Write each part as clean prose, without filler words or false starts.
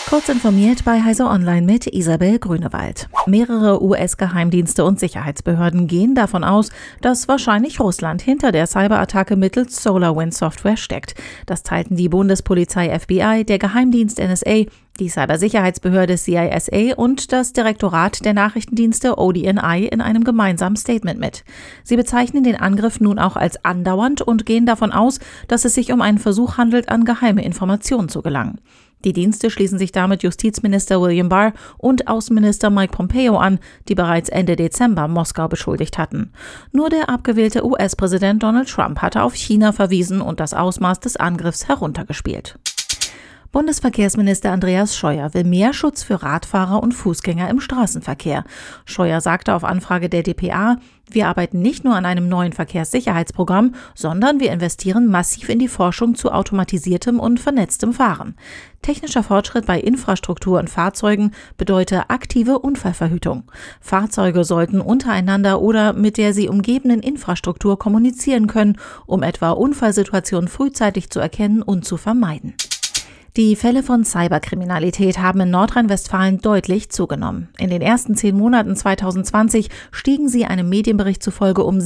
Kurz informiert bei Heise Online mit Isabel Grünewald. Mehrere US-Geheimdienste und Sicherheitsbehörden gehen davon aus, dass wahrscheinlich Russland hinter der Cyberattacke mittels SolarWinds-Software steckt. Das teilten die Bundespolizei FBI, der Geheimdienst NSA, die Cybersicherheitsbehörde CISA und das Direktorat der Nachrichtendienste ODNI in einem gemeinsamen Statement mit. Sie bezeichnen den Angriff nun auch als andauernd und gehen davon aus, dass es sich um einen Versuch handelt, an geheime Informationen zu gelangen. Die Dienste schließen sich damit Justizminister William Barr und Außenminister Mike Pompeo an, die bereits Ende Dezember Moskau beschuldigt hatten. Nur der abgewählte US-Präsident Donald Trump hatte auf China verwiesen und das Ausmaß des Angriffs heruntergespielt. Bundesverkehrsminister Andreas Scheuer will mehr Schutz für Radfahrer und Fußgänger im Straßenverkehr. Scheuer sagte auf Anfrage der dpa: Wir arbeiten nicht nur an einem neuen Verkehrssicherheitsprogramm, sondern wir investieren massiv in die Forschung zu automatisiertem und vernetztem Fahren. Technischer Fortschritt bei Infrastruktur und Fahrzeugen bedeutet aktive Unfallverhütung. Fahrzeuge sollten untereinander oder mit der sie umgebenden Infrastruktur kommunizieren können, um etwa Unfallsituationen frühzeitig zu erkennen und zu vermeiden. Die Fälle von Cyberkriminalität haben in Nordrhein-Westfalen deutlich zugenommen. In den ersten 10 Monaten 2020 stiegen sie einem Medienbericht zufolge um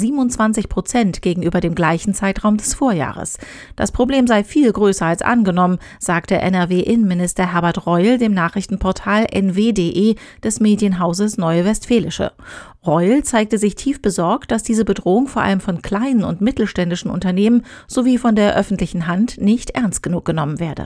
27% gegenüber dem gleichen Zeitraum des Vorjahres. Das Problem sei viel größer als angenommen, sagte NRW-Innenminister Herbert Reul dem Nachrichtenportal nw.de des Medienhauses Neue Westfälische. Reul zeigte sich tief besorgt, dass diese Bedrohung vor allem von kleinen und mittelständischen Unternehmen sowie von der öffentlichen Hand nicht ernst genug genommen werde.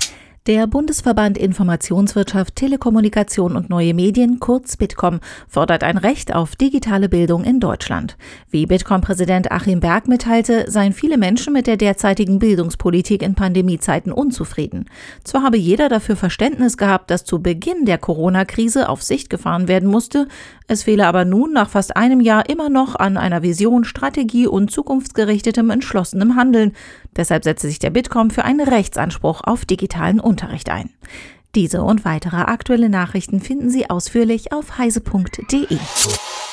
Der Bundesverband Informationswirtschaft, Telekommunikation und Neue Medien, kurz Bitkom, fordert ein Recht auf digitale Bildung in Deutschland. Wie Bitkom-Präsident Achim Berg mitteilte, seien viele Menschen mit der derzeitigen Bildungspolitik in Pandemiezeiten unzufrieden. Zwar habe jeder dafür Verständnis gehabt, dass zu Beginn der Corona-Krise auf Sicht gefahren werden musste, es fehle aber nun nach fast einem Jahr immer noch an einer Vision, Strategie und zukunftsgerichtetem, entschlossenem Handeln. Deshalb setze sich der Bitkom für einen Rechtsanspruch auf digitalen Unterricht ein. Diese und weitere aktuelle Nachrichten finden Sie ausführlich auf heise.de.